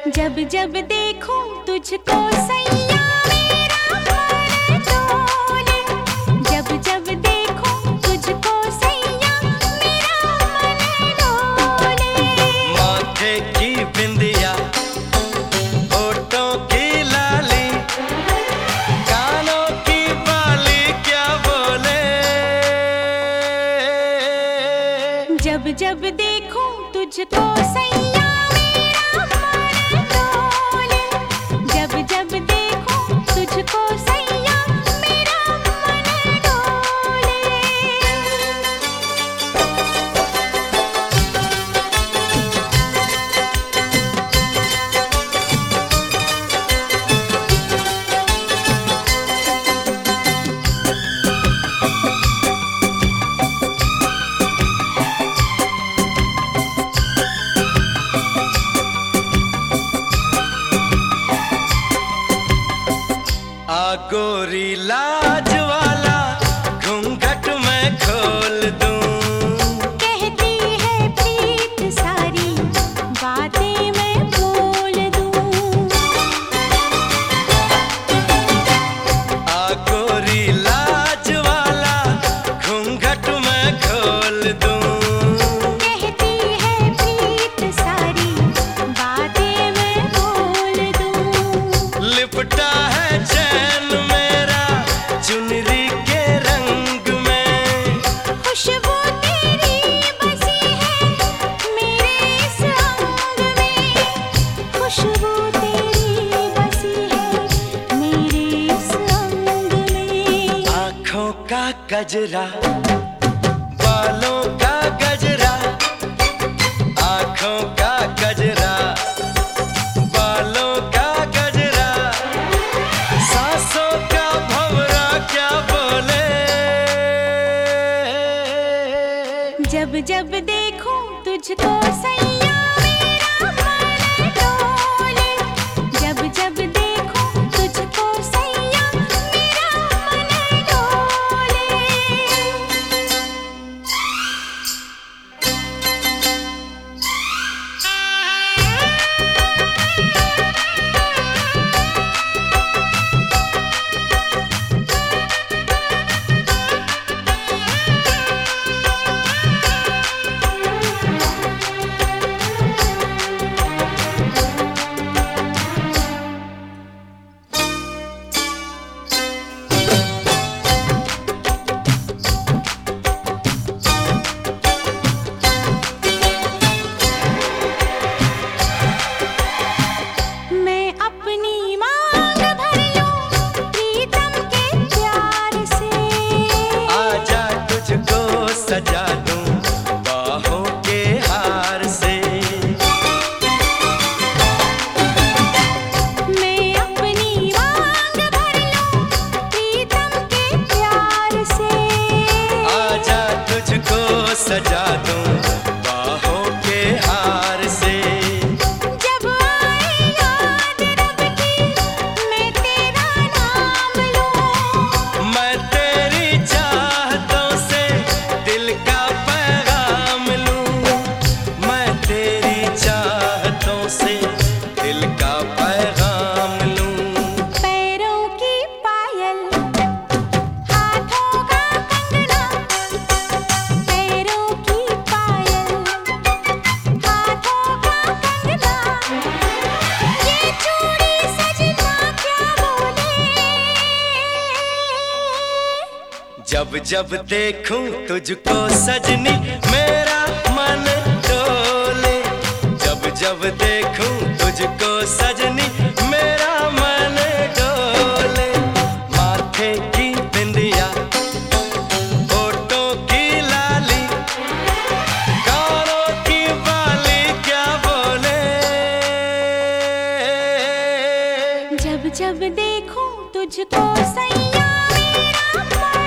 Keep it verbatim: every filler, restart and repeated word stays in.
जब जब देखूं तुझको सैया मेरा मन डोले। जब जब देखूं तुझको सैया मेरा मन डोले। माथे की बिंदिया, होठों की लाली, कानों की बाली क्या बोले। जब जब देखूं तुझको सैया मेरा मन डोले। जब जब देखूं तुझको सैया मेरा मन डोले। आ गोरी लाज वाला घूंघट मैं खोल दूं। कहती है प्रीत सारी बातें मैं बोल दूं। आ गोरी लाज वाला घूंघट मैं खोल दूं। कहती है प्रीत सारी बातें मैं बोल दूं। लिपटा है चैन मेरा चुनरी के रंग में। खुशबू तेरी बसी है मेरे इस अंग में। खुशबू तेरी बसी है मेरे इस अंग में। आँखों का गजरा, बालों का गजरा, आँखों का गजरा, बालों का गजरा, सांसों का भंवरा क्या बोले। जब जब देखूं तुझको सैया मेरा मन डोले। जब जब देखूं तुझको सैया मेरा मन डोले। मैं अपनी मांग भर लूं प्रीतम के प्यार से। आजा तुझको सजा दूं बाहों के हार से। मैं अपनी मांग भर लूं प्रीतम के प्यार से। आजा तुझको सजा दूं बाहों के हार से। जब आए याद रब की मैं तेरा नाम लूं। मैं तेरी चाहतों से दिल का पैगाम लूं। मैं तेरी चाहतों से दिल का पैगाम लूं। पैरों की पायल, हाथों का कंगना। पैरों की पायल, हाथों का कंगना। ये चूड़ी सजना क्या बोले। जब जब देखूं तुझको सजनी मेरा मन डोले। जब जब देखूं तुझको सजनी मेरा मन डोले। माथे की बिंदिया, होठों की लाली, कानों की बाली क्या बोले। जब जब देखूं तुझको सैया मेरा मन